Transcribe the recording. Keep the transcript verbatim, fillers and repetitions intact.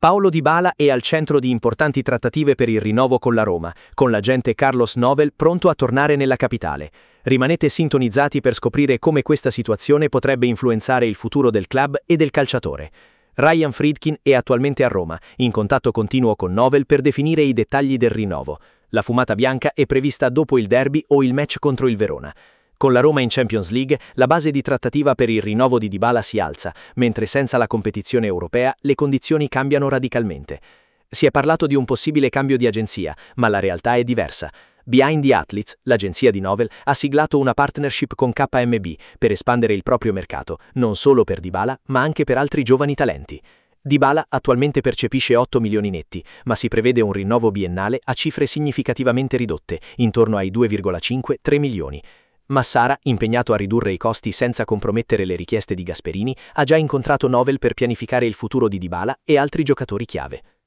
Paulo Dybala è al centro di importanti trattative per il rinnovo con la Roma, con l'agente Carlos Novell pronto a tornare nella capitale. Rimanete sintonizzati per scoprire come questa situazione potrebbe influenzare il futuro del club e del calciatore. Ryan Friedkin è attualmente a Roma, in contatto continuo con Novell per definire i dettagli del rinnovo. La fumata bianca è prevista dopo il derby o il match contro il Verona. Con la Roma in Champions League, la base di trattativa per il rinnovo di Dybala si alza, mentre senza la competizione europea le condizioni cambiano radicalmente. Si è parlato di un possibile cambio di agenzia, ma la realtà è diversa. Behind the Athletes, l'agenzia di Novell, ha siglato una partnership con K M B per espandere il proprio mercato, non solo per Dybala, ma anche per altri giovani talenti. Dybala attualmente percepisce otto milioni netti, ma si prevede un rinnovo biennale a cifre significativamente ridotte, intorno ai due virgola cinque tre milioni. Massara, impegnato a ridurre i costi senza compromettere le richieste di Gasperini, ha già incontrato Novell per pianificare il futuro di Dybala e altri giocatori chiave.